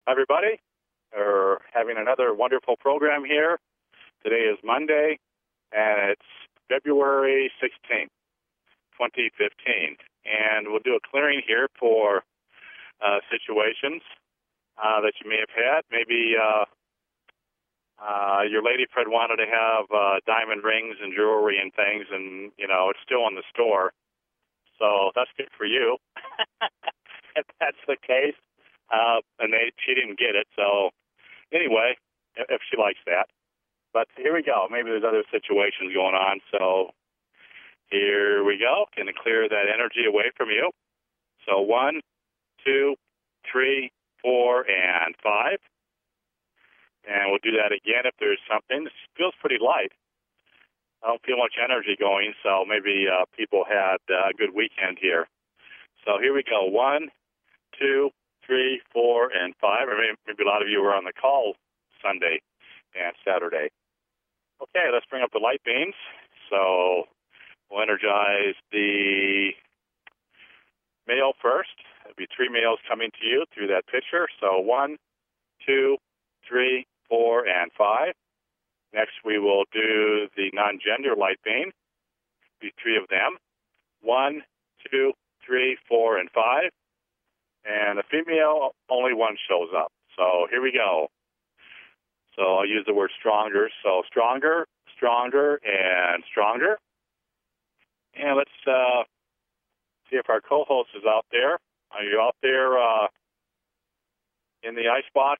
Everybody. We're having another wonderful program here. Today is Monday, and it's February 16th, 2015. And we'll do a clearing here for situations that you may have had. Maybe your lady friend wanted to have diamond rings and jewelry and things, and, it's still in the store. So that's good for you, if that's the case. And she didn't get it, so anyway, if she likes that. But here we go. Maybe there's other situations going on, so here we go. Going to clear that energy away from you. So 1, 2, 3, 4, and 5. And we'll do that again if there's something. This feels pretty light. I don't feel much energy going, so maybe people had a good weekend here. So here we go. 1, 2, 3, 4, and 5. Or maybe a lot of you were on the call Sunday and Saturday. Okay, let's bring up the light beams. So we'll energize the male first. There'll be 3 males coming to you through that picture. So 1, 2, 3, 4, and 5. Next, we will do the non-gender light beam. Be 3 of them. 1, 2, 3, 4, and 5. And the female, only 1 shows up. So here we go. So I'll use the word stronger. So stronger, stronger, and stronger. And let's see if our co-host is out there. Are you out there in the icebox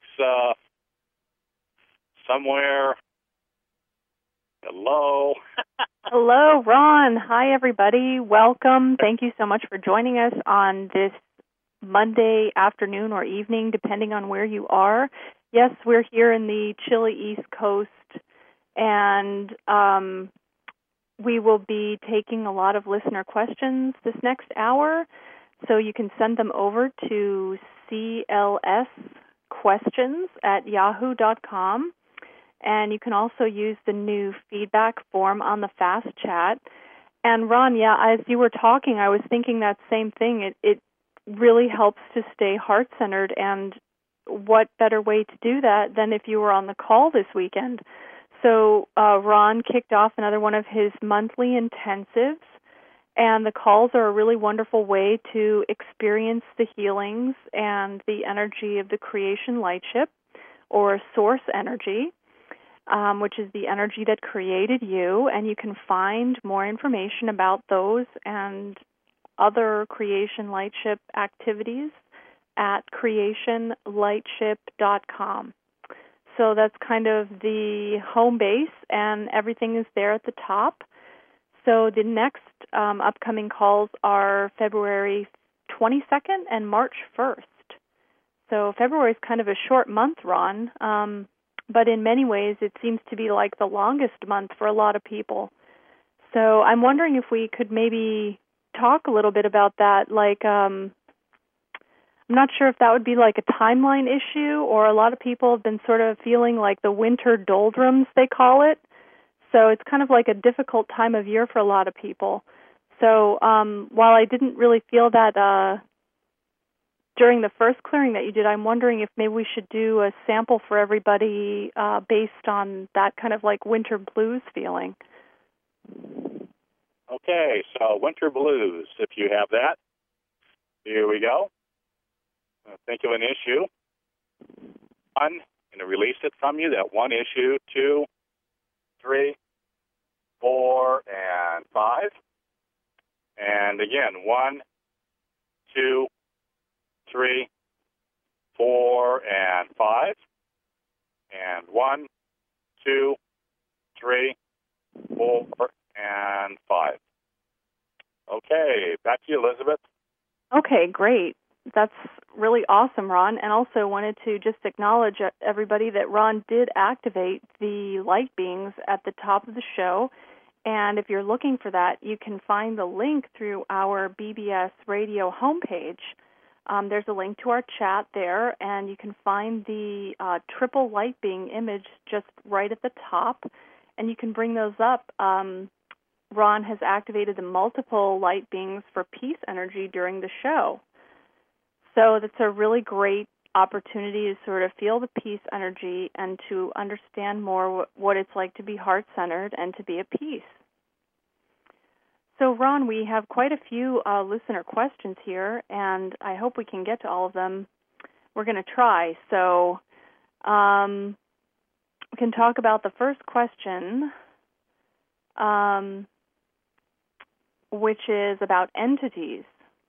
somewhere? Hello. Hello, Ron. Hi, everybody. Welcome. Thank you so much for joining us on this Monday afternoon or evening, depending on where you are. Yes, we're here in the chilly East Coast, and we will be taking a lot of listener questions this next hour, so you can send them over to clsquestions@yahoo.com, and you can also use the new feedback form on the Fast Chat. And Ron, as you were talking, I was thinking that same thing. It really helps to stay heart-centered, and what better way to do that than if you were on the call this weekend. So Ron kicked off another one of his monthly intensives, and the calls are a really wonderful way to experience the healings and the energy of the creation lightship, or source energy, which is the energy that created you, and you can find more information about those and other creation lightship activities at creationlightship.com. So that's kind of the home base, and everything is there at the top. So the next upcoming calls are February 22nd and March 1st. So February is kind of a short month, Ron, but in many ways it seems to be like the longest month for a lot of people. So I'm wondering if we could maybe talk a little bit about that, like I'm not sure if that would be like a timeline issue, or a lot of people have been sort of feeling like the winter doldrums, they call it. So it's kind of like a difficult time of year for a lot of people. So while I didn't really feel that during the first clearing that you did, I'm wondering if maybe we should do a sample for everybody based on that kind of like winter blues feeling. Okay, so winter blues, if you have that. Here we go. Think of an issue. 1, going to release it from you, that 1 issue. 2, 3, 4, and 5. And again, 1, 2, 3, 4, and 5. And 1, 2, 3, 4, and 5. Okay, back to you, Elizabeth. Okay, great. That's really awesome, Ron. And also wanted to just acknowledge everybody that Ron did activate the light beings at the top of the show. And if you're looking for that, you can find the link through our BBS radio homepage. There's a link to our chat there, and you can find the triple light being image just right at the top, and you can bring those up. Ron has activated the multiple light beings for peace energy during the show. So that's a really great opportunity to sort of feel the peace energy and to understand more what it's like to be heart-centered and to be at peace. So, Ron, we have quite a few listener questions here, and I hope we can get to all of them. We're going to try. So we can talk about the first question, which is about entities.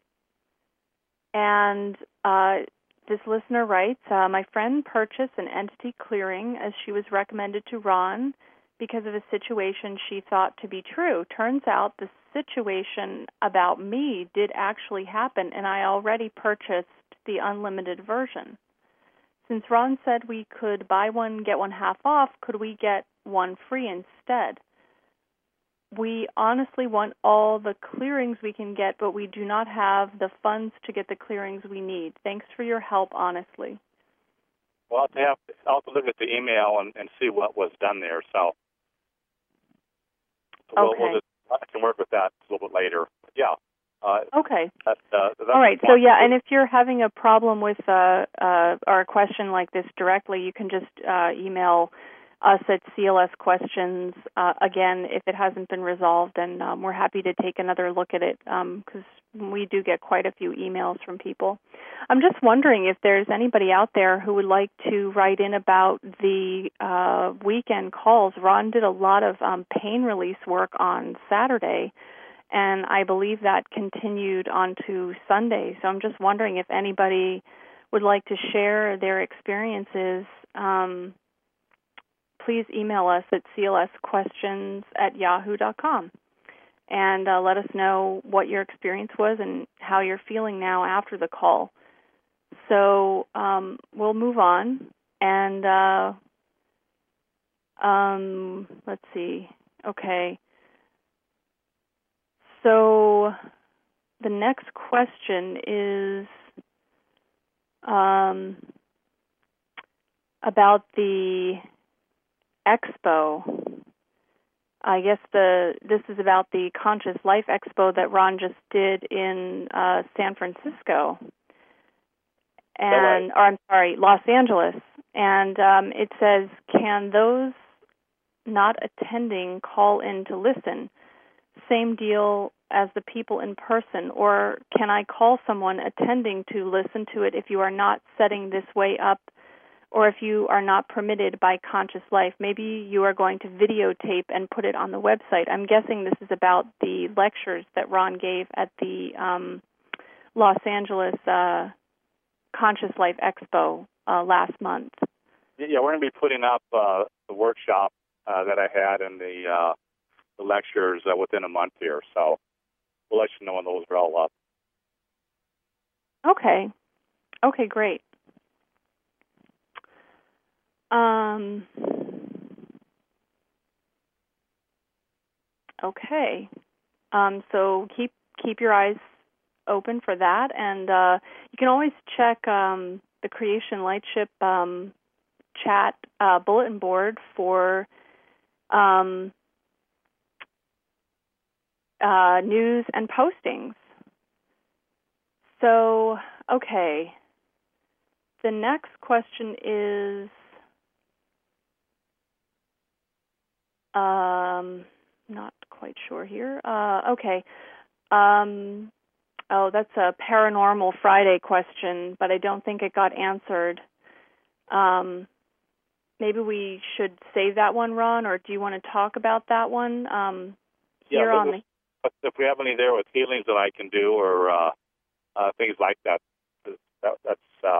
And this listener writes, my friend purchased an entity clearing as she was recommended to Ron because of a situation she thought to be true. Turns out the situation about me did actually happen, and I already purchased the unlimited version. Since Ron said we could buy one, get one half off, could we get one free instead? We honestly want all the clearings we can get, but we do not have the funds to get the clearings we need. Thanks for your help, honestly. Well, I'll have to look at the email and see what was done there. So okay. I can work with that a little bit later. Yeah. Okay. That's all right. So, yeah, and if you're having a problem with or a question like this directly, you can just email us at CLS Questions. Again, if it hasn't been resolved, then we're happy to take another look at it because we do get quite a few emails from people. I'm just wondering if there's anybody out there who would like to write in about the weekend calls. Ron did a lot of pain release work on Saturday, and I believe that continued on to Sunday. So I'm just wondering if anybody would like to share their experiences. Please email us at clsquestions@yahoo.com and let us know what your experience was and how you're feeling now after the call. So we'll move on. And let's see. Okay. So the next question is about the Expo. I guess this is about the Conscious Life Expo that Ron just did in San Francisco, Los Angeles. And it says, can those not attending call in to listen? Same deal as the people in person, or can I call someone attending to listen to it if you are not setting this way up, or if you are not permitted by Conscious Life? Maybe you are going to videotape and put it on the website. I'm guessing this is about the lectures that Ron gave at the Los Angeles Conscious Life Expo last month. Yeah, we're going to be putting up the workshop that I had and the lectures within a month here. So we'll let you know when those are all up. Okay. Okay, great. Okay. So keep your eyes open for that, and you can always check the Creation Lightship chat bulletin board for news and postings. So, okay. The next question is not quite sure here. Okay. That's a Paranormal Friday question, but I don't think it got answered. Maybe we should save that one, Ron, or do you want to talk about that one? If we have any there with healings that I can do or things like that, that's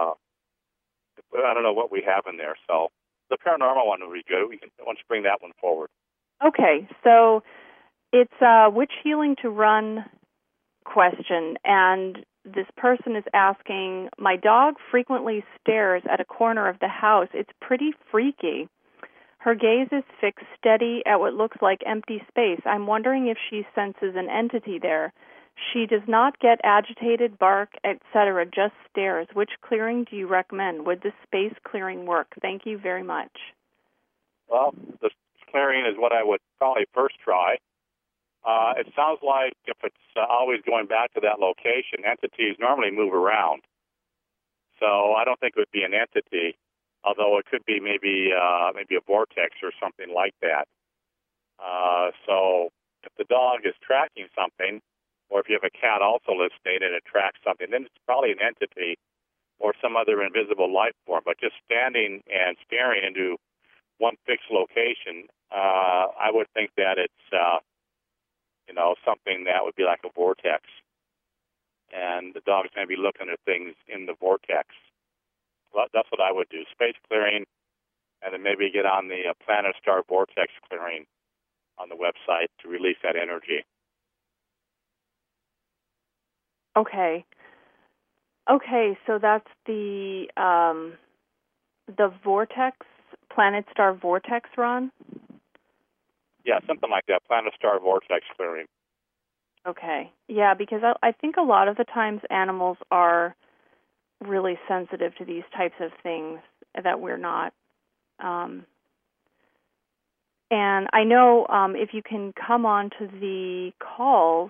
I don't know what we have in there. So the paranormal one would be good. We can once bring that one forward. Okay, so it's which healing to run question, and this person is asking, my dog frequently stares at a corner of the house. It's pretty freaky. Her gaze is fixed steady at what looks like empty space. I'm wondering if she senses an entity there. She does not get agitated, bark, etc., just stares. Which clearing do you recommend? Would the space clearing work? Thank you very much. Well, the clearing is what I would probably first try. It sounds like if it's always going back to that location, entities normally move around. So I don't think it would be an entity, although it could be maybe a vortex or something like that. So if the dog is tracking something, or if you have a cat also listening and it tracks something, then it's probably an entity or some other invisible life form. But just standing and staring into one fixed location, I would think that it's something that would be like a vortex, and the dog's going to be looking at things in the vortex. Well, that's what I would do: space clearing, and then maybe get on the Planet Star Vortex clearing on the website to release that energy. Okay. Okay, so that's the vortex, Planet Star Vortex, Ron? Yeah, something like that, Planet Star Vortex clearing. Okay. Yeah, because I think a lot of the times animals are really sensitive to these types of things that we're not. And I know if you can come on to the calls,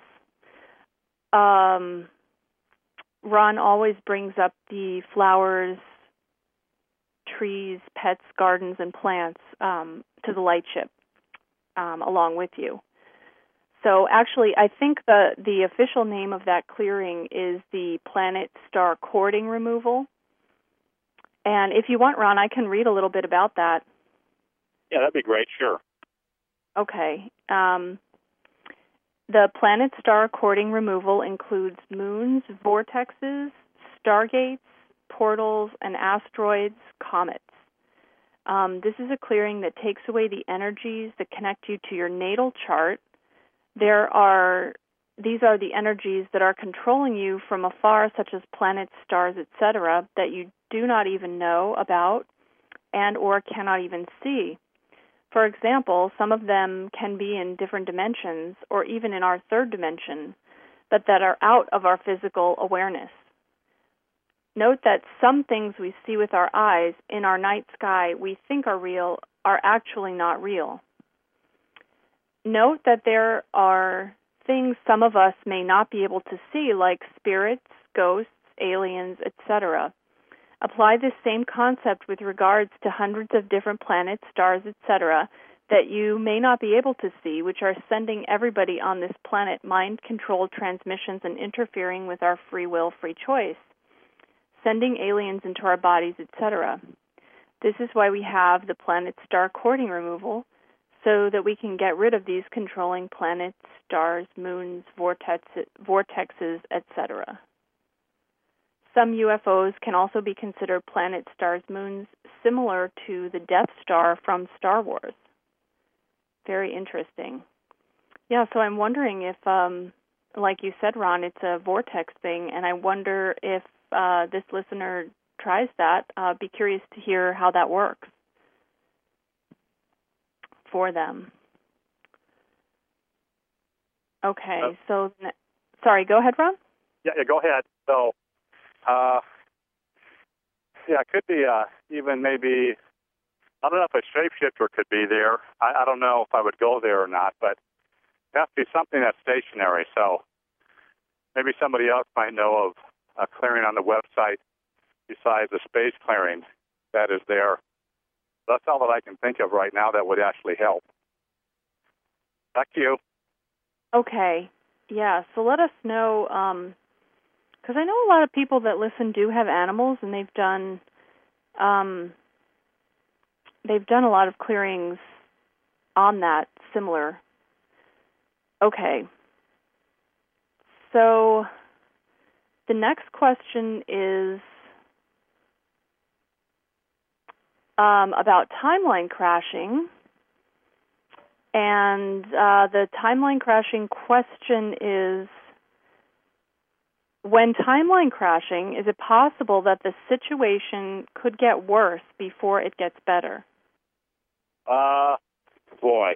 Ron always brings up the flowers, trees, pets, gardens, and plants to the light ship along with you. So actually, I think the official name of that clearing is the Planet Star Cording Removal. And if you want, Ron, I can read a little bit about that. Yeah, that'd be great, sure. Okay. The Planet Star Cording Removal includes moons, vortexes, stargates, portals, and asteroids, comets. This is a clearing that takes away the energies that connect you to your natal chart. These are the energies that are controlling you from afar, such as planets, stars, etc., that you do not even know about and or cannot even see. For example, some of them can be in different dimensions or even in our third dimension, but that are out of our physical awareness. Note that some things we see with our eyes in our night sky we think are real are actually not real. Note that there are things some of us may not be able to see, like spirits, ghosts, aliens, etc. Apply this same concept with regards to hundreds of different planets, stars, etc., that you may not be able to see, which are sending everybody on this planet mind-controlled transmissions and interfering with our free will, free choice, sending aliens into our bodies, etc. This is why we have the Planet Star Cording Removal, so that we can get rid of these controlling planets, stars, moons, vortexes, etc. Some UFOs can also be considered planets, stars, moons, similar to the Death Star from Star Wars. Very interesting. Yeah, so I'm wondering if, like you said, Ron, it's a vortex thing, and I wonder if this listener tries that. I'd be curious to hear how that works for them. Okay, sorry, go ahead, Ron? Yeah, go ahead. So, it could be even maybe, I don't know if a shapeshifter could be there. I don't know if I would go there or not, but it has to be something that's stationary. So maybe somebody else might know of a clearing on the website besides the space clearing that is there. That's all that I can think of right now that would actually help. Back to you. Okay. Yeah, so let us know, because I know a lot of people that listen do have animals, and they've done a lot of clearings on that, similar. Okay. So the next question is about timeline crashing. And the timeline crashing question is, when timeline crashing, is it possible that the situation could get worse before it gets better? Boy.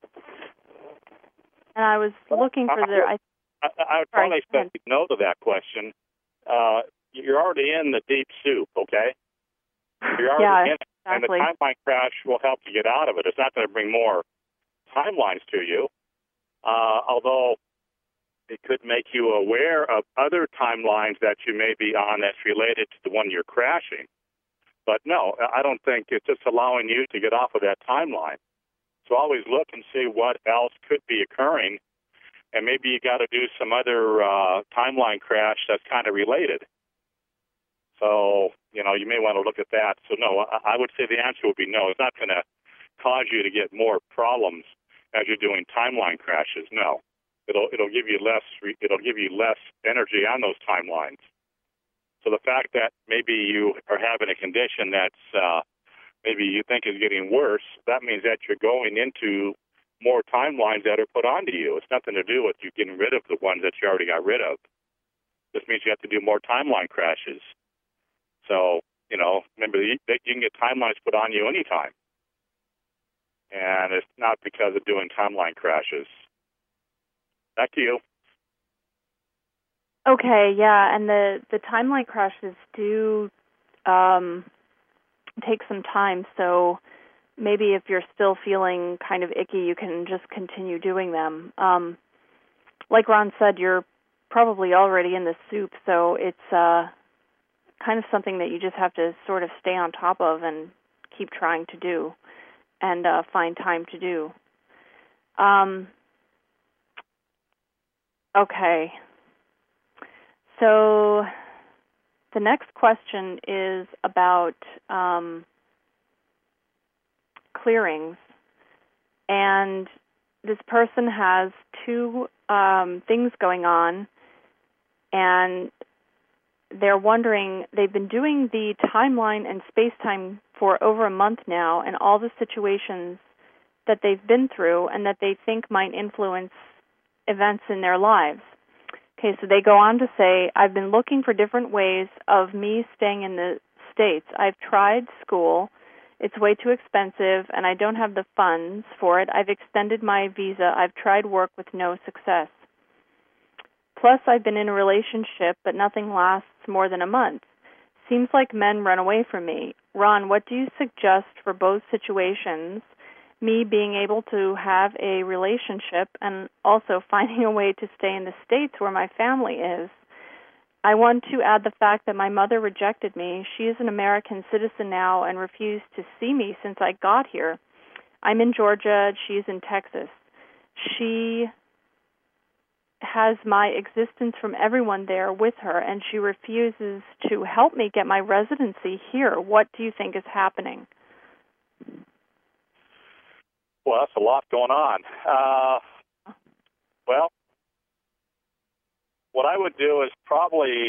And I was looking for the... I would probably expect no to that question. You're already in the deep soup, okay? You're already in it, exactly. And the timeline crash will help you get out of it. It's not going to bring more timelines to you. Although it could make you aware of other timelines that you may be on that's related to the one you're crashing. But no, I don't think it's just allowing you to get off of that timeline. So always look and see what else could be occurring, and maybe you got to do some other timeline crash that's kind of related. So, you may want to look at that. So no, I would say the answer would be no. It's not going to cause you to get more problems as you're doing timeline crashes. No. It'll give you less energy on those timelines. So the fact that maybe you are having a condition that's maybe you think is getting worse, that means that you're going into more timelines that are put onto you. It's nothing to do with you getting rid of the ones that you already got rid of. This means you have to do more timeline crashes. So, remember, you can get timelines put on you anytime. And it's not because of doing timeline crashes. Back to you. Okay, yeah, and the timeline crashes do take some time, so maybe if you're still feeling kind of icky, you can just continue doing them. Like Ron said, you're probably already in the soup, so it's kind of something that you just have to sort of stay on top of and keep trying to do and find time to do. Okay. So the next question is about clearings. And this person has two things going on, and they're wondering, they've been doing the timeline and space-time for over a month now, and all the situations that they've been through and that they think might influence events in their lives. Okay, so they go on to say, I've been looking for different ways of me staying in the States. I've tried school. It's way too expensive, and I don't have the funds for it. I've extended my visa. I've tried work with no success. Plus, I've been in a relationship, but nothing lasts more than a month. Seems like men run away from me. Ron, what do you suggest for both situations? Me being able to have a relationship and also finding a way to stay in the States where my family is. I want to add the fact that my mother rejected me. She is an American citizen now and refused to see me since I got here. I'm in Georgia. She's in Texas. She has my existence from everyone there with her, and she refuses to help me get my residency here. What do you think is happening? Well, that's a lot going on. Well, what I would do is probably,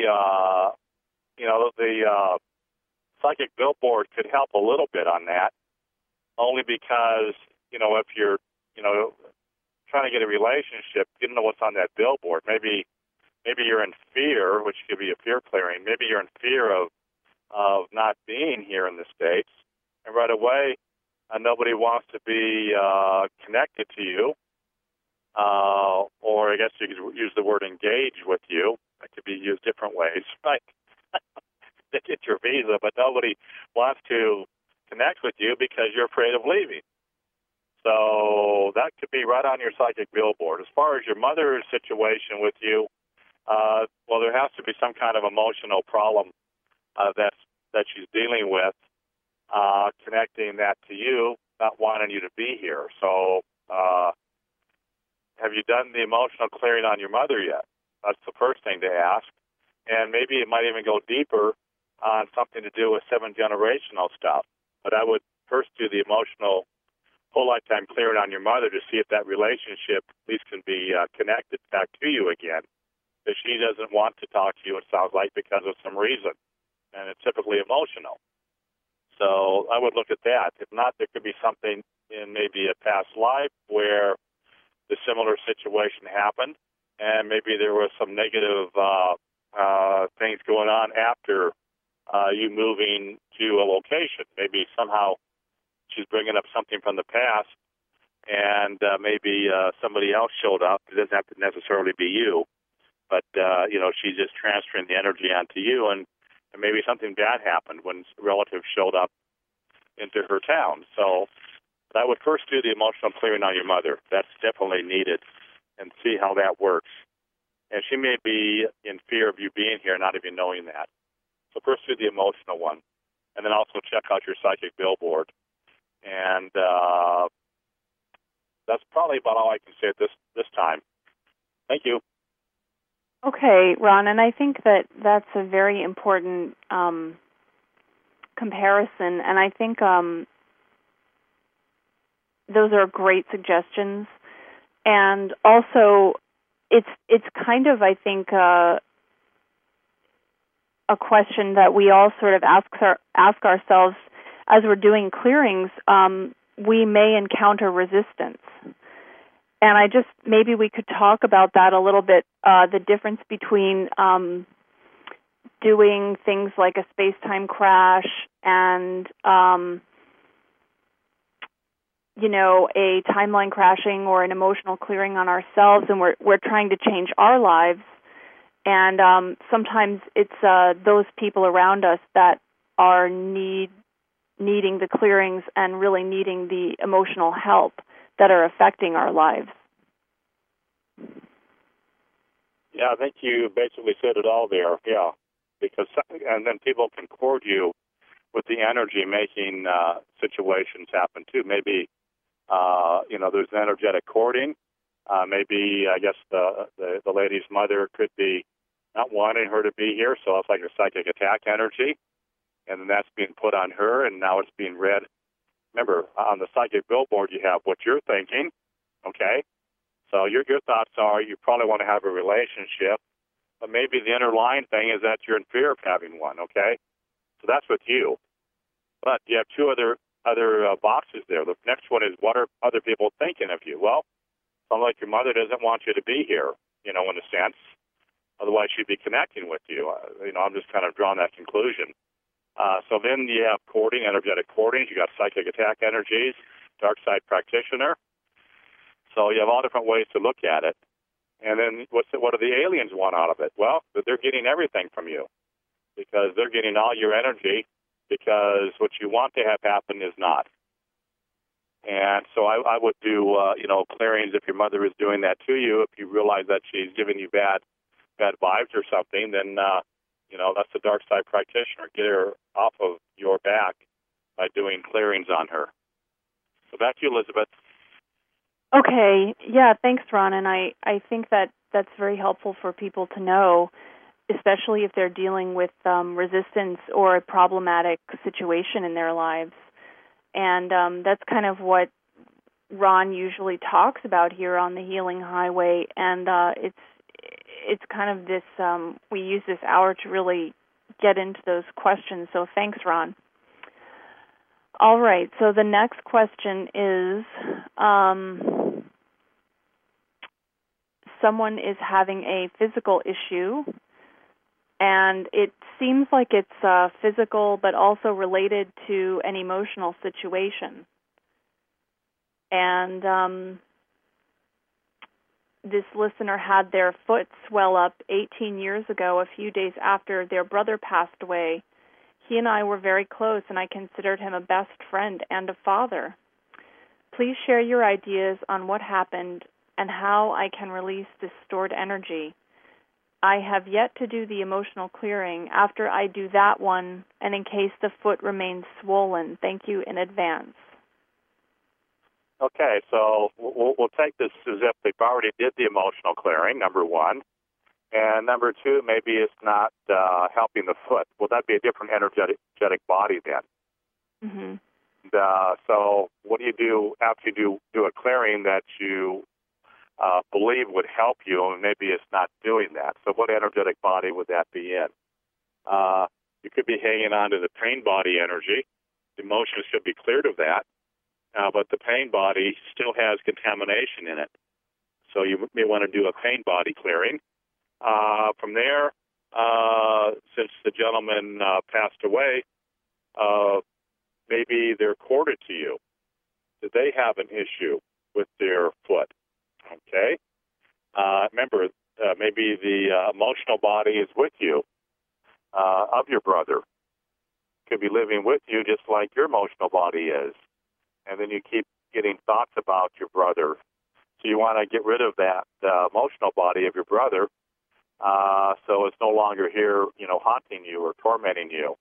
the psychic billboard could help a little bit on that, only because, if you're, trying to get a relationship, you don't know what's on that billboard. Maybe you're in fear, which could be a fear clearing. Maybe you're in fear of not being here in the States, and right away, nobody wants to be connected to you, or I guess you could use the word engage with you. It could be used different ways, right? To get your visa, but nobody wants to connect with you because you're afraid of leaving. So that could be right on your psychic billboard. As far as your mother's situation with you, there has to be some kind of emotional problem that she's dealing with, connecting that to you, not wanting you to be here. So have you done the emotional clearing on your mother yet? That's the first thing to ask. And maybe it might even go deeper on something to do with 7-generational stuff. But I would first do the emotional whole lifetime clearing on your mother to see if that relationship at least can be connected back to you again. Because she doesn't want to talk to you, it sounds like, because of some reason. And it's typically emotional. So I would look at that. If not, there could be something in maybe a past life where the similar situation happened, and maybe there was some negative things going on after you moving to a location. Maybe somehow she's bringing up something from the past, and maybe somebody else showed up. It doesn't have to necessarily be you, but she's just transferring the energy onto you, and maybe something bad happened when relatives showed up into her town. So I would first do the emotional clearing on your mother. That's definitely needed, and see how that works. and she may be in fear of you being here, not even knowing that. So first do the emotional one, and then also check out your psychic billboard. And that's probably about all I can say at this time. Thank you. Okay, Ron, and I think that that's a very important comparison, and I think those are great suggestions. And also, it's kind of, I think, a question that we all sort of ask ourselves as we're doing clearings. We may encounter resistance. And maybe we could talk about that a little bit, the difference between doing things like a space-time crash and, a timeline crashing or an emotional clearing on ourselves, and we're trying to change our lives. And sometimes it's those people around us that are needing the clearings and really needing the emotional help that are affecting our lives. Yeah, I think you basically said it all there. Yeah, and then people can cord you with the energy, making situations happen too. Maybe there's an energetic cording. Maybe I guess the lady's mother could be not wanting her to be here, so it's like a psychic attack energy, and then that's being put on her, and now it's being read. Remember, on the psychic billboard, you have what you're thinking, okay? So your thoughts are you probably want to have a relationship, but maybe the underlying thing is that you're in fear of having one, okay? So that's with you. But you have two other boxes there. The next one is, what are other people thinking of you? Well, sounds like your mother doesn't want you to be here, in a sense. Otherwise, she'd be connecting with you. I'm just kind of drawing that conclusion. So then you have cording, energetic cording. You got psychic attack energies, dark side practitioner. So you have all different ways to look at it. And then what do the aliens want out of it? Well, they're getting everything from you because they're getting all your energy because what you want to have happen is not. And so I would do, clearings if your mother is doing that to you. If you realize that she's giving you bad vibes or something, then, that's the dark side practitioner. Get her off of your back by doing clearings on her. So back to you, Elizabeth. Okay. Yeah, thanks, Ron. And I think that's very helpful for people to know, especially if they're dealing with resistance or a problematic situation in their lives. And that's kind of what Ron usually talks about here on the Healing Highway. And it's kind of this, we use this hour to really get into those questions. So thanks, Ron. All right, so the next question is, someone is having a physical issue, and it seems like it's physical but also related to an emotional situation. And this listener had their foot swell up 18 years ago, a few days after their brother passed away. He and I were very close, and I considered him a best friend and a father. Please share your ideas on what happened and how I can release this stored energy. I have yet to do the emotional clearing. After I do that one, and in case the foot remains swollen, thank you in advance. Okay, so we'll take this as if they've already did the emotional clearing, number one. And number two, maybe it's not helping the foot. Will that be a different energetic body then? Mm-hmm. So what do you do after you do a clearing that you believe would help you, and maybe it's not doing that? So what energetic body would that be in? You could be hanging on to the pain body energy. The emotions should be cleared of that. But the pain body still has contamination in it. So you may want to do a pain body clearing. From there, since the gentleman passed away, maybe they're corded to you. Did they have an issue with their foot? Okay. Remember, maybe the emotional body is with you, of your brother. Could be living with you just like your emotional body is. And then you keep getting thoughts about your brother. So you want to get rid of that emotional body of your brother So it's no longer here, haunting you or tormenting you.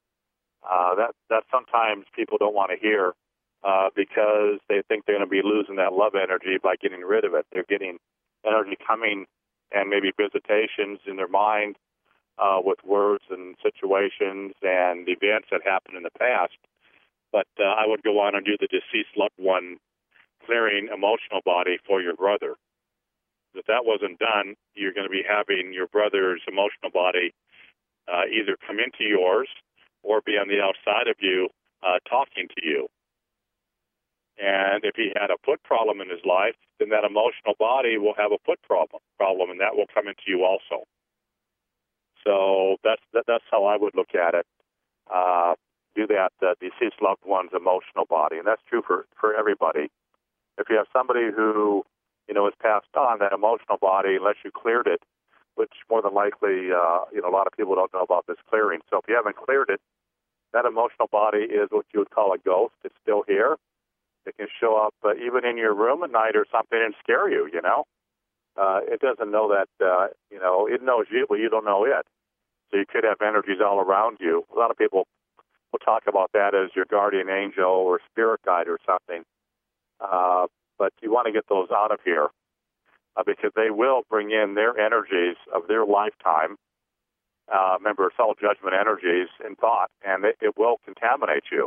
That sometimes people don't want to hear because they think they're going to be losing that love energy by getting rid of it. They're getting energy coming and maybe visitations in their mind with words and situations and events that happened in the past. But I would go on and do the deceased loved one clearing emotional body for your brother. If that wasn't done, you're going to be having your brother's emotional body either come into yours or be on the outside of you talking to you. And if he had a foot problem in his life, then that emotional body will have a foot problem, and that will come into you also. So that's how I would look at it. Do that deceased loved one's emotional body, and that's true for everybody. If you have somebody who has passed on, that emotional body, unless you cleared it, which more than likely a lot of people don't know about this clearing. So if you haven't cleared it, that emotional body is what you would call a ghost. It's still here. It can show up even in your room at night or something and scare you. It doesn't know that. It knows you, but you don't know it. So you could have energies all around you. A lot of people will talk about that as your guardian angel or spirit guide or something. But you want to get those out of here because they will bring in their energies of their lifetime. Remember, it's all judgment energies in thought, and it will contaminate you.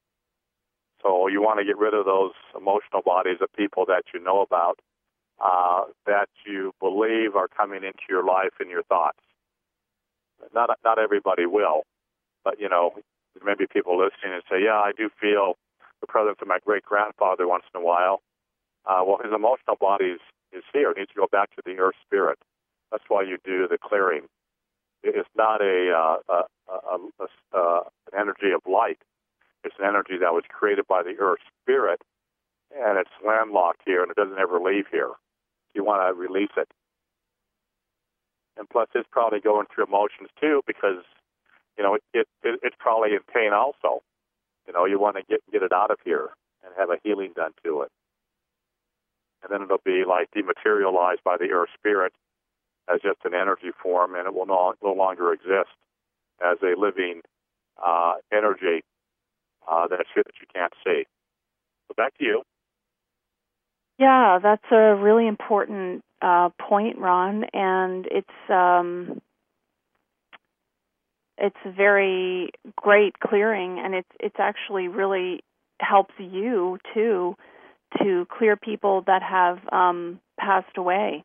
So you want to get rid of those emotional bodies of people that you know about, that you believe are coming into your life and your thoughts. Not everybody will, but there may be people listening and say, yeah, I do feel the presence of my great-grandfather once in a while. Well, his emotional body is here. It needs to go back to the earth spirit. That's why you do the clearing. It's not an energy of light. It's an energy that was created by the earth spirit, and it's landlocked here, and it doesn't ever leave here. You want to release it. And plus, it's probably going through emotions, too, because, it's probably in pain also. You want to get it out of here and have a healing done to it. And then it'll be like dematerialized by the earth spirit as just an energy form, and it will no longer exist as a living energy that's here that you can't see. So back to you. Yeah, that's a really important point, Ron, and it's a very great clearing, and it's actually really helps you too to clear people that have passed away,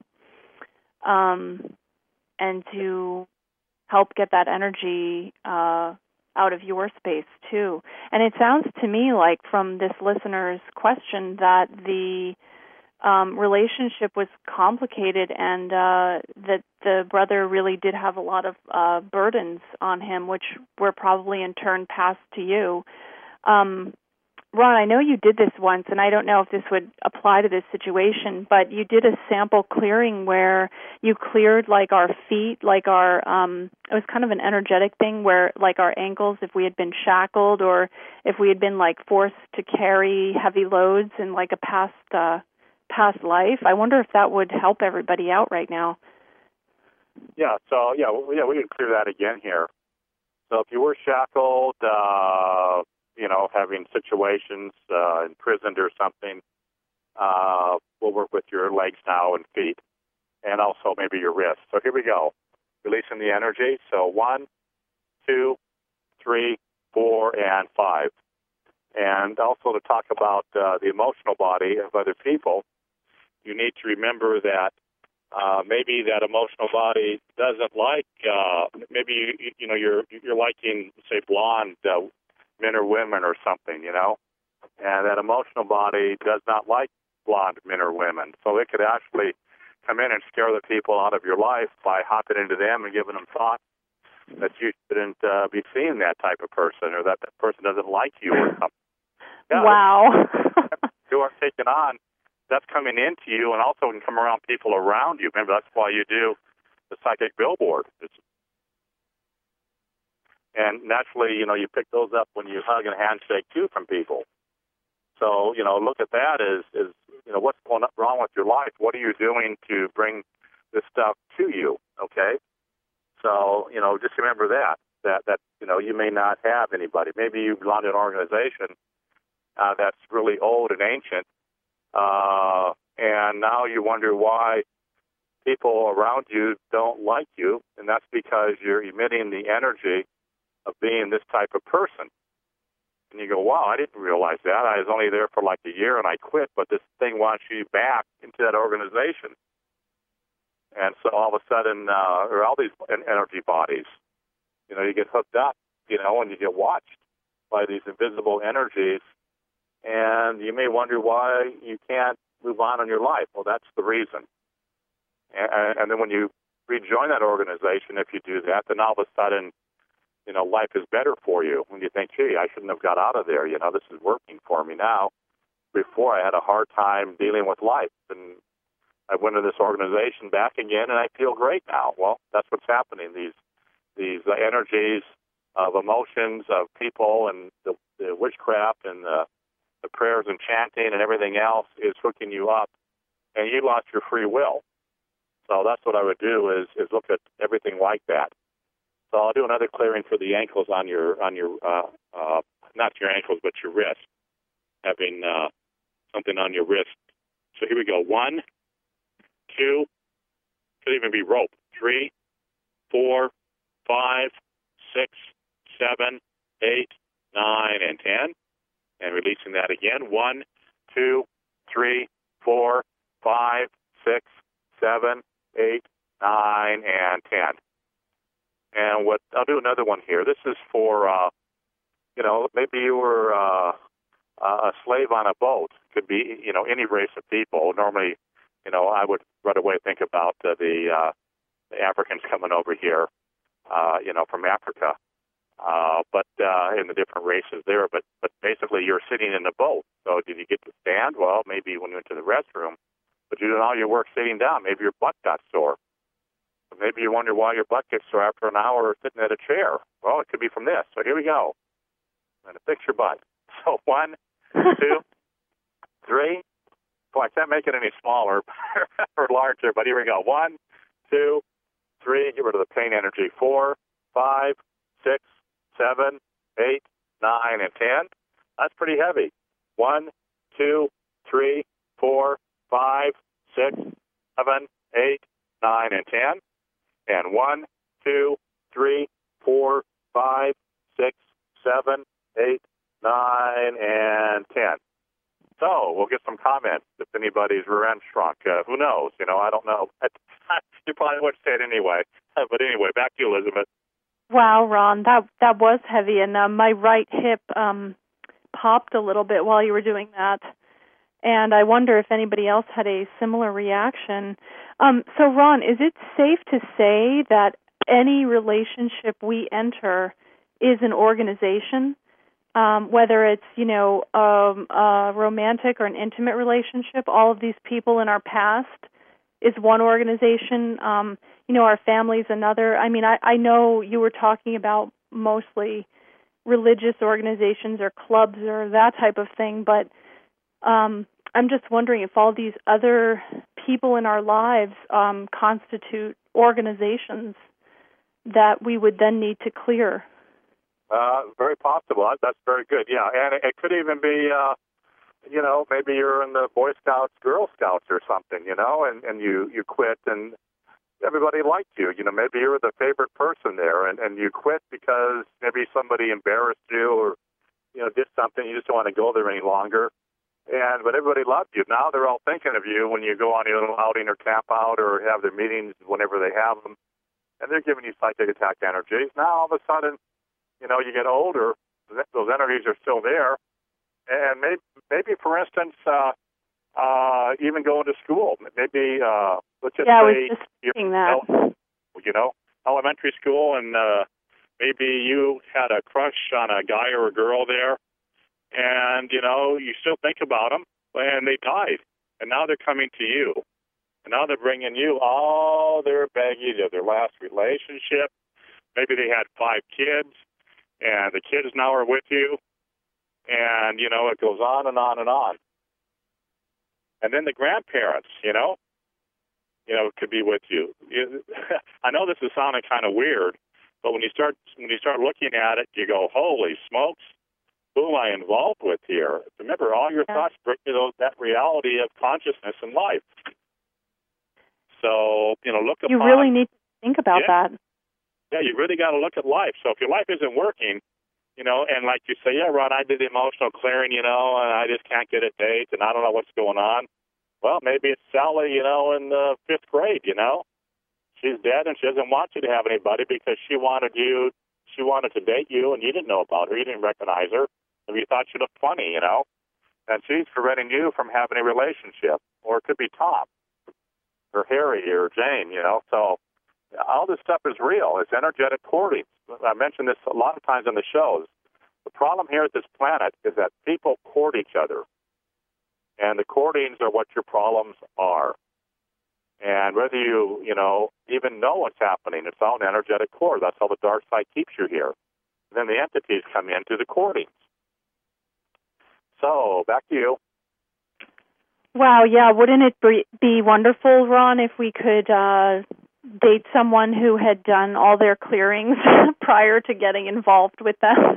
and to help get that energy out of your space too. And it sounds to me like from this listener's question that the relationship was complicated and that the brother really did have a lot of burdens on him, which were probably in turn passed to you. Ron, I know you did this once, and I don't know if this would apply to this situation, but you did a sample clearing where you cleared like our feet, like our, it was kind of an energetic thing where like our ankles, if we had been shackled or if we had been like forced to carry heavy loads in like a past life. I wonder if that would help everybody out right now. Yeah, so we can clear that again here. So if you were shackled, having situations imprisoned or something, we'll work with your legs now and feet, and also maybe your wrists. So here we go. Releasing the energy. So 1, 2, 3, 4, and 5. And also to talk about the emotional body of other people, you need to remember that maybe that emotional body doesn't like. Maybe you're liking, say, blonde men or women or something, and that emotional body does not like blonde men or women. So it could actually come in and scare the people out of your life by hopping into them and giving them thoughts that you shouldn't be seeing that type of person, or that person doesn't like you or something. Yeah, wow. You are taken on. That's coming into you, and also can come around people around you. Remember, that's why you do the psychic billboard. And naturally, you pick those up when you hug and handshake, too, from people. So, look at that as what's going wrong with your life? What are you doing to bring this stuff to you, okay? So, just remember that you may not have anybody. Maybe you belong to an organization that's really old and ancient, and now you wonder why people around you don't like you, and that's because you're emitting the energy of being this type of person. And you go, wow, I didn't realize that. I was only there for like a year and I quit, but this thing wants you back into that organization. And so all of a sudden, there are all these energy bodies. You get hooked up, and you get watched by these invisible energies, and you may wonder why you can't move on in your life. Well, that's the reason. And then when you rejoin that organization, if you do that, then all of a sudden, life is better for you. When you think, gee, I shouldn't have got out of there. This is working for me now. Before I had a hard time dealing with life, and I went to this organization back again, and I feel great now. Well, that's what's happening. These energies of emotions of people and the witchcraft and the prayers and chanting and everything else is hooking you up, and you lost your free will. So that's what I would do is look at everything like that. So I'll do another clearing for the ankles on your not your ankles but your wrist, having something on your wrist. So here we go. 1, 2, could even be rope. 3, 4, 5, 6, 7, 8, 9, and 10. And releasing that again. 1, 2, 3, 4, 5, 6, 7, 8, 9, and 10. And I'll do another one here. This is for, maybe you were a slave on a boat. Could be, any race of people. Normally, I would right away think about the Africans coming over here, from Africa. But in the different races there. But basically, you're sitting in a boat. So did you get to stand? Well, maybe when you went to the restroom. But you did all your work sitting down. Maybe your butt got sore. Maybe you wonder why your butt gets sore after an hour sitting at a chair. Well, it could be from this. So here we go. I'm going to fix your butt. So 1, 2, 3. Boy, I can't make it any smaller or larger, but here we go. 1, 2, 3. Get rid of the pain energy. 4, 5, 6, 7, 8, 9, and 10. That's pretty heavy. 1, 2, 3, 4, 5, 6, 7, 8, 9, and 10. And 1, 2, 3, 4, 5, 6, 7, 8, 9, and 10. So we'll get some comments if anybody's rear end shrunk. Who knows? I don't know. You probably would say it anyway. But anyway, back to you, Elizabeth. Wow, Ron, that was heavy, and my right hip popped a little bit while you were doing that. And I wonder if anybody else had a similar reaction. So, Ron, is it safe to say that any relationship we enter is an organization, whether it's, a romantic or an intimate relationship? All of these people in our past is one organization. Our family's another. I mean, I know you were talking about mostly religious organizations or clubs or that type of thing, but I'm just wondering if all these other people in our lives constitute organizations that we would then need to clear. Very possible. That's very good. Yeah, and it could even be, maybe you're in the Boy Scouts, Girl Scouts or something, and you quit and everybody liked you. Maybe you were the favorite person there and you quit because maybe somebody embarrassed you or, did something. You just don't want to go there any longer. But everybody loved you. Now they're all thinking of you when you go on your little outing or camp out or have their meetings whenever they have them. And they're giving you psychic attack energies. Now all of a sudden, you get older, those energies are still there. And maybe for instance, even going to school. Maybe, let's just say, I was just thinking that. Elementary school, and maybe you had a crush on a guy or a girl there, and, you still think about them, and they died. And now they're coming to you. And now they're bringing you all their baggage of their last relationship. Maybe they had 5 kids, and the kids now are with you. And, it goes on and on and on. And then the grandparents, could be with you. I know this is sounding kind of weird, but when you start looking at it, you go, holy smokes, who am I involved with here? Remember, all your thoughts bring you that reality of consciousness and life. So, look upon... You really need to think about that. Yeah, you really got to look at life. So if your life isn't working, and like you say, yeah, Ron, I did the emotional clearing, and I just can't get a date, and I don't know what's going on. Well, maybe it's Sally, in the 5th grade, She's dead, and she doesn't want you to have anybody because she wanted to date you, and you didn't know about her. You didn't recognize her. And you thought she looked funny, And she's preventing you from having a relationship. Or it could be Tom, or Harry, or Jane, So all this stuff is real. It's energetic courting. I mentioned this a lot of times on the shows. The problem here at this planet is that people court each other. And the courtings are what your problems are. And whether you, even know what's happening, it's all an energetic cord. That's how the dark side keeps you here. And then the entities come in through the courtings. So, back to you. Wow, yeah. Wouldn't it be wonderful, Ron, if we could date someone who had done all their clearings prior to getting involved with them?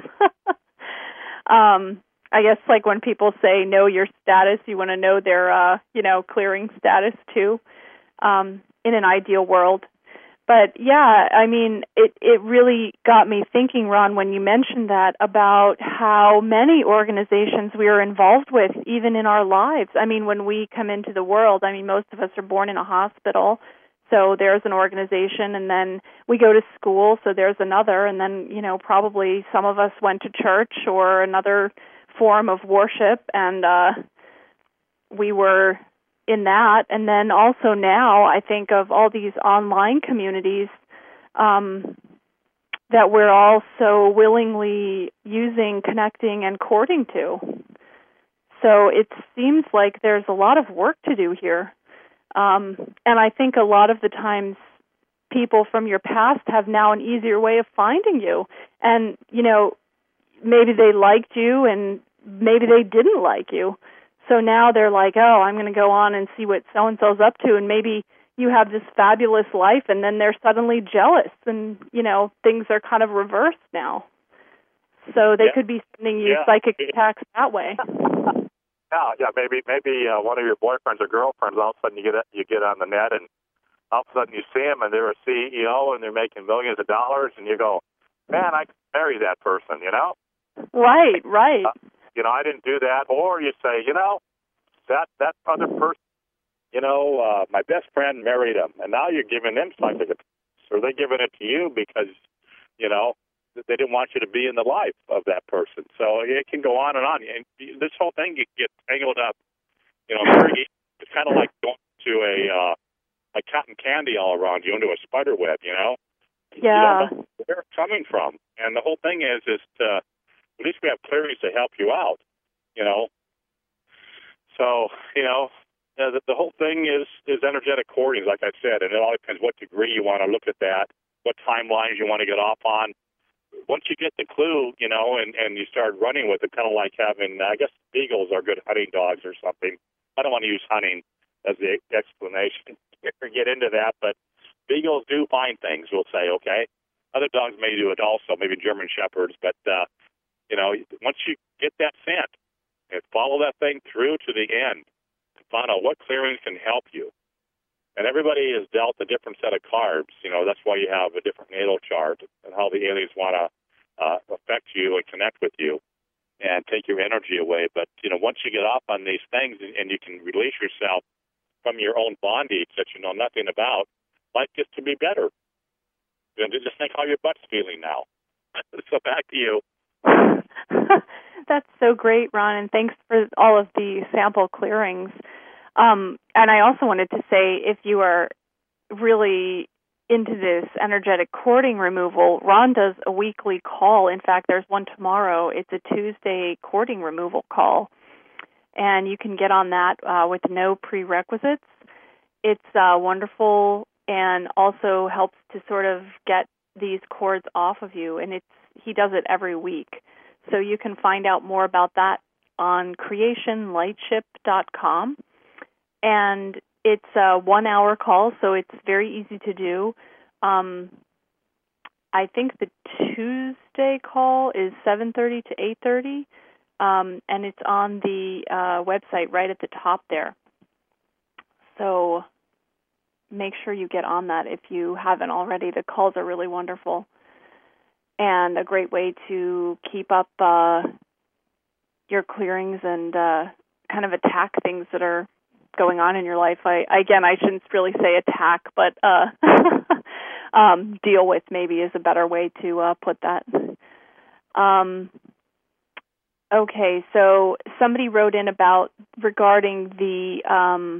I guess like when people say know your status, you want to know their, clearing status too, in an ideal world. But yeah, I mean, it really got me thinking, Ron, when you mentioned that about how many organizations we are involved with, even in our lives. I mean, when we come into the world, most of us are born in a hospital, so there's an organization, and then we go to school, so there's another, and then, probably some of us went to church or another form of worship, and we were in that. And then also now I think of all these online communities that we're all so willingly using, connecting, and courting to. So it seems like there's a lot of work to do here. And I think a lot of the times people from your past have now an easier way of finding you. And, maybe they liked you and maybe they didn't like you. So now they're like, oh, I'm going to go on and see what so-and-so's up to, and maybe you have this fabulous life, and then they're suddenly jealous, and, things are kind of reversed now. So they could be sending you psychic attacks that way. Yeah, maybe one of your boyfriends or girlfriends, all of a sudden you get on the net, and all of a sudden you see them, and they're a CEO, and they're making millions of dollars, and you go, man, I could marry that person, Right. I didn't do that. Or you say, that other person, my best friend married him, and now you're giving them psychic attacks, or they're giving it to you because, they didn't want you to be in the life of that person. So it can go on and on. And this whole thing gets tangled up. It's kind of like going to a cotton candy all around you into a spider web, Yeah. You don't know where it's coming from. And the whole thing is to, at least we have clearings to help you out, So, the whole thing is energetic courting, like I said, and it all depends what degree you want to look at that, what timelines you want to get off on. Once you get the clue, and you start running with it, kind of like having, I guess beagles are good hunting dogs or something. I don't want to use hunting as the explanation or get into that, but beagles do find things, we'll say, okay? Other dogs may do it also, maybe German Shepherds, but, once you get that scent and follow that thing through to the end, to find out what clearings can help you. And everybody is dealt a different set of cards. That's why you have a different natal chart and how the aliens want to affect you and connect with you and take your energy away. But, once you get off on these things and you can release yourself from your own bondage that you know nothing about, life gets to be better. Just think how your butt's feeling now. So back to you. That's so great, Ron, and thanks for all of the sample clearings. And I also wanted to say, if you are really into this energetic cording removal, Ron does a weekly call. In fact, there's one tomorrow. It's a Tuesday cording removal call, and you can get on that with no prerequisites. It's wonderful and also helps to sort of get these cords off of you, and he does it every week. So you can find out more about that on creationlightship.com. And It's a 1-hour call, so it's very easy to do. I think the Tuesday call is 7:30 to 8:30, and it's on the website right at the top there. So make sure you get on that if you haven't already. The calls are really wonderful and a great way to keep up your clearings and kind of attack things that are going on in your life. I shouldn't really say attack, but deal with maybe is a better way to put that. Okay, so somebody wrote in regarding the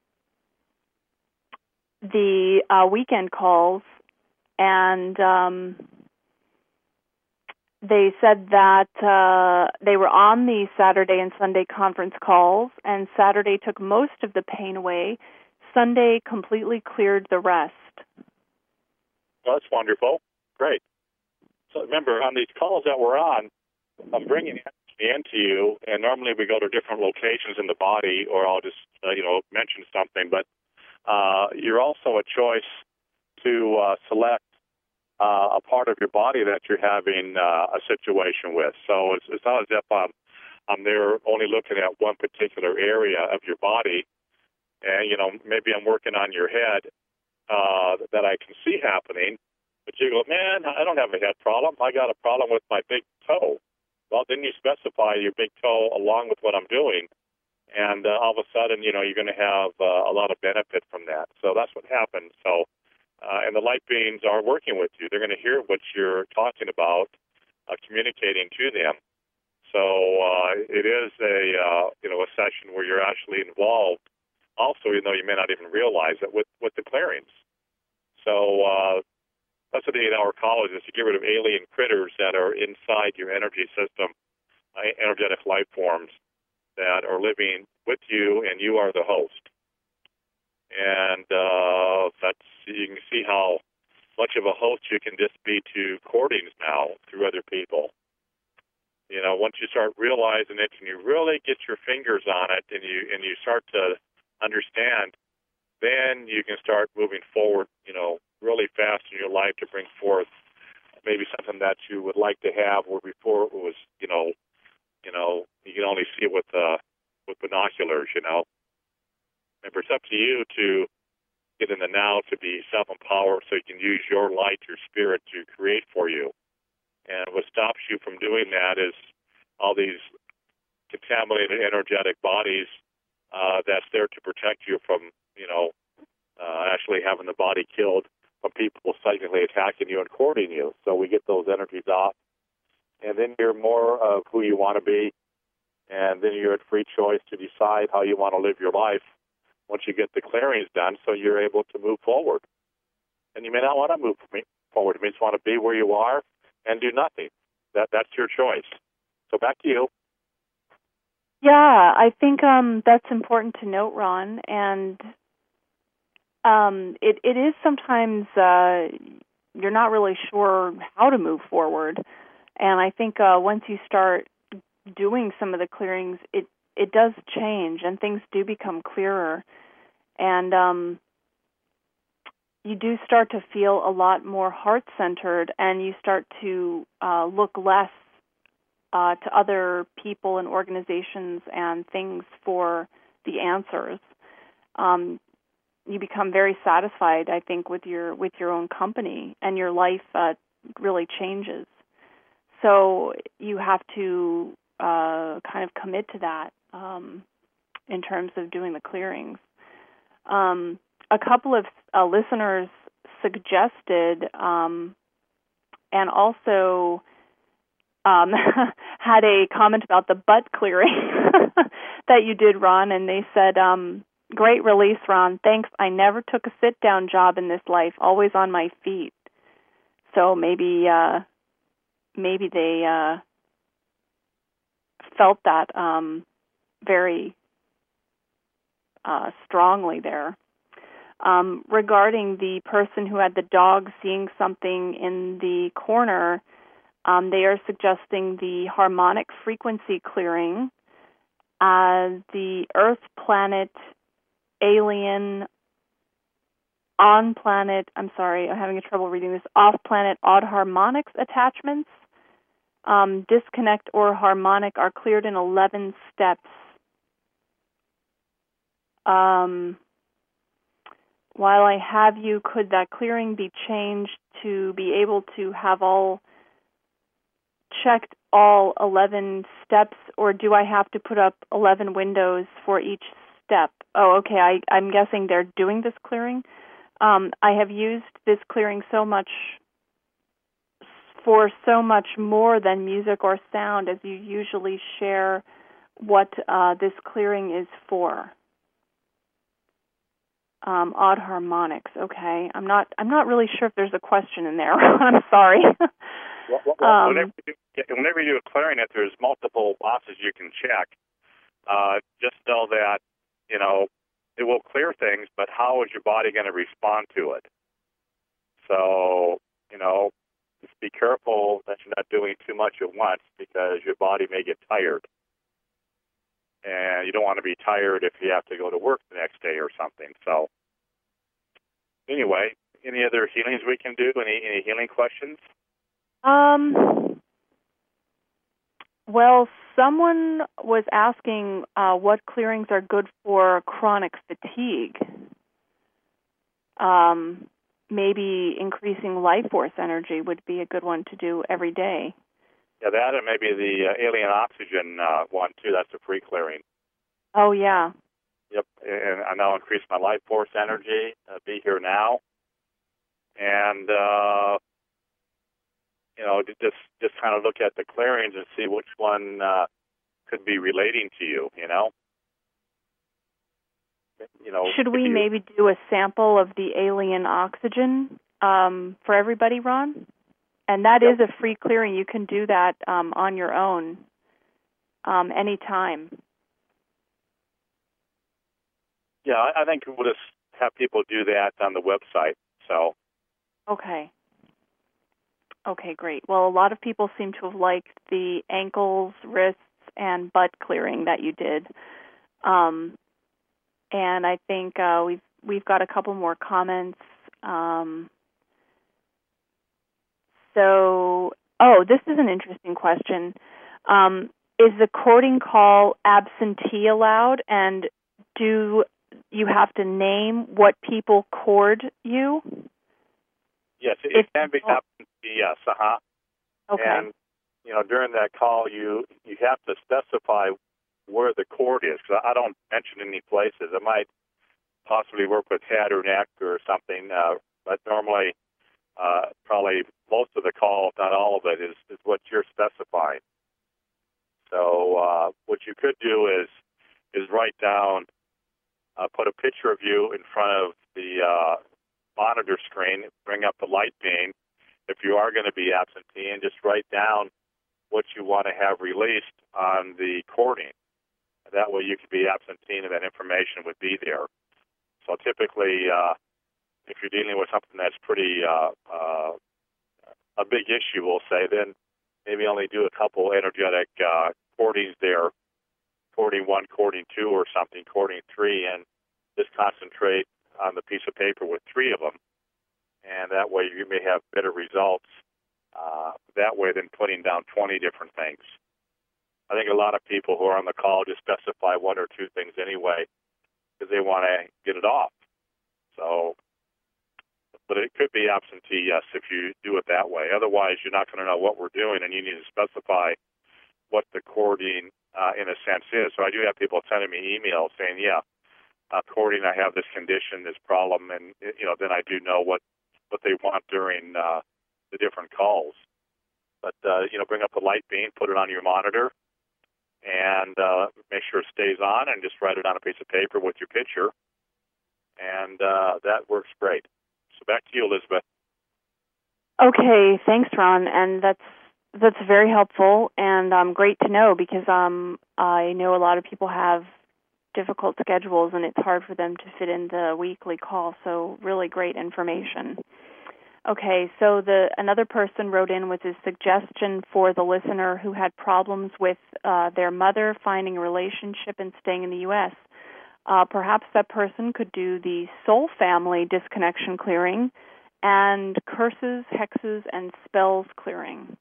weekend calls, and they said that they were on the Saturday and Sunday conference calls, and Saturday took most of the pain away. Sunday completely cleared the rest. Well, that's wonderful. Great. So remember, on these calls that we're on, I'm bringing energy into you, and normally we go to different locations in the body, or I'll just mention something, but you're also a choice to select a part of your body that you're having a situation with. So it's not as if I'm there only looking at one particular area of your body, and maybe I'm working on your head that I can see happening, but you go, man, I don't have a head problem. I got a problem with my big toe. Well, then you specify your big toe along with what I'm doing, and all of a sudden, you're going to have a lot of benefit from that. So that's what happens. So, and the light beings are working with you. They're going to hear what you're talking about, communicating to them. So it is a session where you're actually involved. Also, even though you may not even realize it, with the clearings. So that's what the 8-hour call is to get rid of alien critters that are inside your energy system, energetic life forms that are living with you, and you are the host. And you can see how much of a host you can just be to courtings now through other people. Once you start realizing it, and you really get your fingers on it, and you start to understand, then you can start moving forward, really fast in your life to bring forth maybe something that you would like to have, where before it was, you can only see it with binoculars, Remember, it's up to you to get in the now, to be self-empowered, so you can use your light, your spirit, to create for you. And what stops you from doing that is all these contaminated energetic bodies that's there to protect you from, actually having the body killed, from people psychically attacking you and courting you. So we get those energies off, and then you're more of who you want to be, and then you're at free choice to decide how you want to live your life once you get the clearings done, so you're able to move forward. And you may not want to move forward. You may just want to be where you are and do nothing. That's your choice. So back to you. Yeah, I think that's important to note, Ron. And it is sometimes you're not really sure how to move forward. And I think once you start doing some of the clearings, it does change, and things do become clearer. And you do start to feel a lot more heart-centered, and you start to look less to other people and organizations and things for the answers. You become very satisfied, I think, with your own company, and your life really changes. So you have to kind of commit to that in terms of doing the clearings. A couple of listeners suggested and also had a comment about the butt clearing that you did, Ron, and they said, great release, Ron. Thanks. I never took a sit-down job in this life, always on my feet. So maybe they felt that very strongly there. Regarding the person who had the dog seeing something in the corner, they are suggesting the harmonic frequency clearing. The Earth Planet alien, on-planet, I'm sorry, I'm having trouble reading this, off-planet odd harmonics attachments, disconnect or harmonic, are cleared in 11 steps. While I have you, could that clearing be changed to be able to have checked all 11 steps, or do I have to put up 11 windows for each step? Oh, okay, I'm guessing they're doing this clearing. I have used this clearing so much for so much more than music or sound, as you usually share what this clearing is for. Odd harmonics. Okay, I'm not really sure if there's a question in there. I'm sorry. Whenever you do a clearing, if there's multiple boxes you can check, just know that it will clear things, but how is your body going to respond to it? So just be careful that you're not doing too much at once, because your body may get tired, and you don't want to be tired if you have to go to work the next day or something. So anyway, any other healings we can do? Any healing questions? Well, someone was asking what clearings are good for chronic fatigue. Maybe increasing life force energy would be a good one to do every day. Yeah, that and maybe the alien oxygen one, too. That's a free clearing. Oh, yeah. Yep, and I now increase my life force energy, be here now, and just kind of look at the clearings and see which one could be relating to you. Should we maybe do a sample of the alien oxygen for everybody, Ron? And that is a free clearing. You can do that on your own anytime. Yeah, I think we'll just have people do that on the website. So. Okay. Okay, great. Well, a lot of people seem to have liked the ankles, wrists, and butt clearing that you did. And I think we've got a couple more comments. This is an interesting question. Is the courting call absentee allowed, and do you have to name what people court you? Yes, it can be absentee, yes. Okay. And, during that call, you have to specify where the court is, because I don't mention any places. I might possibly work with head or neck or something, but normally probably most of the call, if not all of it, is what you're specifying. So what you could do is write down, put a picture of you in front of the monitor screen, bring up the light beam if you are going to be absentee, and just write down what you want to have released on the courting. That way you could be absentee and that information would be there. So typically, if you're dealing with something that's pretty a big issue, we'll say, then maybe only do a couple energetic courtings there, courting 1, courting 2 or something, courting 3, and just concentrate on the piece of paper with 3 of them. And that way you may have better results that way than putting down 20 different things. I think a lot of people who are on the call just specify 1 or 2 things anyway because they want to get it off. So, but it could be absentee, yes, if you do it that way. Otherwise, you're not going to know what we're doing, and you need to specify what the courting, in a sense, is. So I do have people sending me emails saying, courting, I have this condition, this problem, and then I do know what they want during the different calls. But bring up the light beam, put it on your monitor, and make sure it stays on, and just write it on a piece of paper with your picture, and that works great. So back to you, Elizabeth. Okay, thanks, Ron, and that's very helpful and great to know, because I know a lot of people have difficult schedules and it's hard for them to fit in the weekly call. So really great information. Okay, so another person wrote in with a suggestion for the listener who had problems with their mother finding a relationship and staying in the U.S. perhaps that person could do the soul family disconnection clearing and curses, hexes, and spells clearing.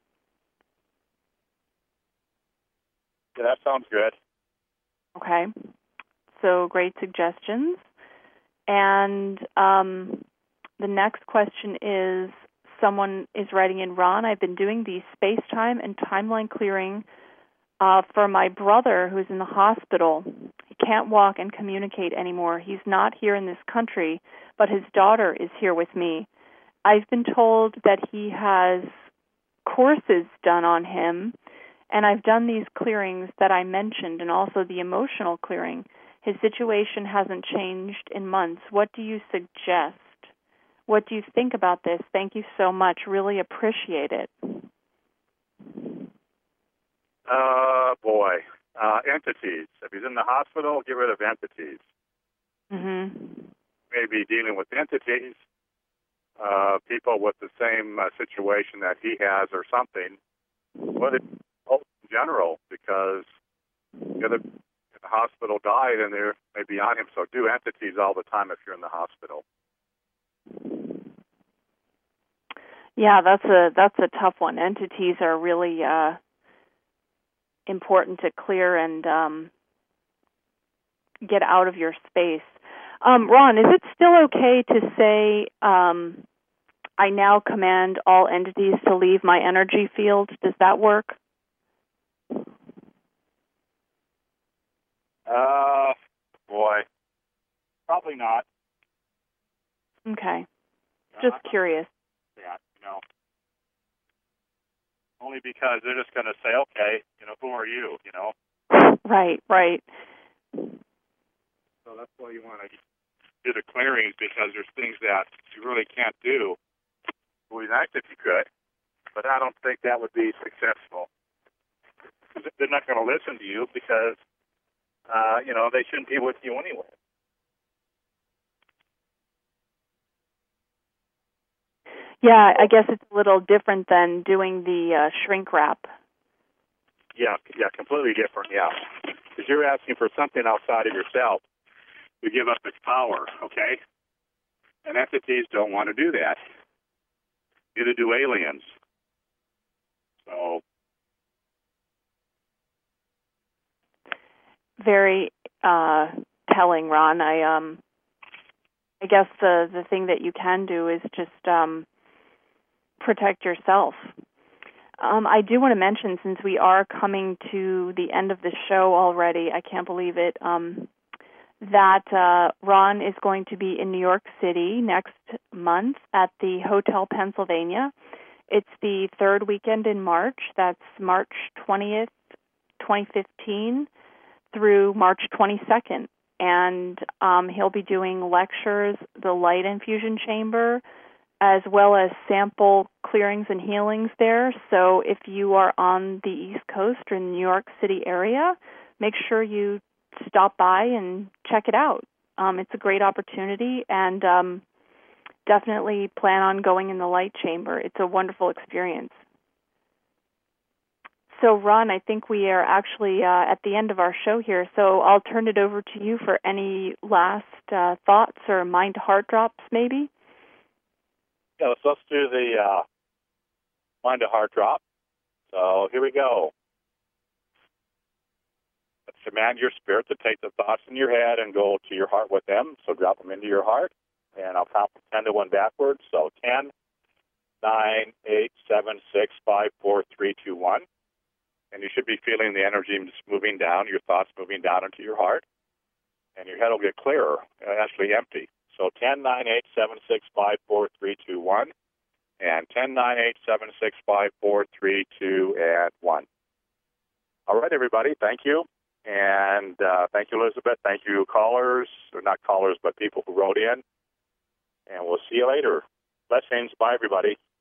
Yeah, that sounds good. Okay. So great suggestions. And the next question is, someone is writing in, Ron, I've been doing the space-time and timeline clearing for my brother who's in the hospital. He can't walk and communicate anymore. He's not here in this country, but his daughter is here with me. I've been told that he has courses done on him, and I've done these clearings that I mentioned and also the emotional clearing. His situation hasn't changed in months. What do you suggest? What do you think about this? Thank you so much. Really appreciate it. Boy. Entities. If he's in the hospital, get rid of entities. Mm-hmm. Maybe dealing with entities, people with the same situation that he has or something. But in general, because the other in the hospital died and they're maybe on him, so do entities all the time if you're in the hospital. Yeah, that's a tough one. Entities are really important to clear and get out of your space. Ron, is it still okay to say, I now command all entities to leave my energy field? Does that work? Boy, probably not. Okay. Just curious. Yeah, only because they're just going to say, okay, who are you, Right. So that's why you want to do the clearings, because there's things that you really can't do. It would be nice if you could, but I don't think that would be successful. They're not going to listen to you because, they shouldn't be with you anyway. Yeah, I guess it's a little different than doing the shrink wrap. Yeah, completely different, yeah. Because you're asking for something outside of yourself to give up its power, okay? And entities don't want to do that. Neither do aliens. So. Very telling, Ron. I guess the thing that you can do is just protect yourself. I do want to mention, since we are coming to the end of the show already, I can't believe it, that Ron is going to be in New York City next month at the Hotel Pennsylvania. It's the third weekend in March. That's March 20th, 2015 through March 22nd. And he'll be doing lectures, the Light Infusion Chamber, as well as sample clearings and healings there. So if you are on the East Coast or in the New York City area, make sure you stop by and check it out. It's a great opportunity, and definitely plan on going in the Light Chamber. It's a wonderful experience. So, Ron, I think we are actually at the end of our show here, so I'll turn it over to you for any last thoughts or mind-to-heart drops, maybe? Yeah, let's do the mind-to-heart drop. So here we go. Let's command your spirit to take the thoughts in your head and go to your heart with them. So drop them into your heart, and I'll count from 10 to 1 backwards. So 10, 9, 8, 7, 6, 5, 4, 3, 2, 1. And you should be feeling the energy just moving down, your thoughts moving down into your heart. And your head will get clearer, actually empty. So 10, 9, 8, 7, 6, 5, 4, 3, 2, 1. And 10, 9, 8, 7, 6, 5, 4, 3, 2, and 1. All right, everybody, thank you. And thank you, Elizabeth. Thank you, callers, or not callers, but people who wrote in. And we'll see you later. Blessings. Bye, everybody.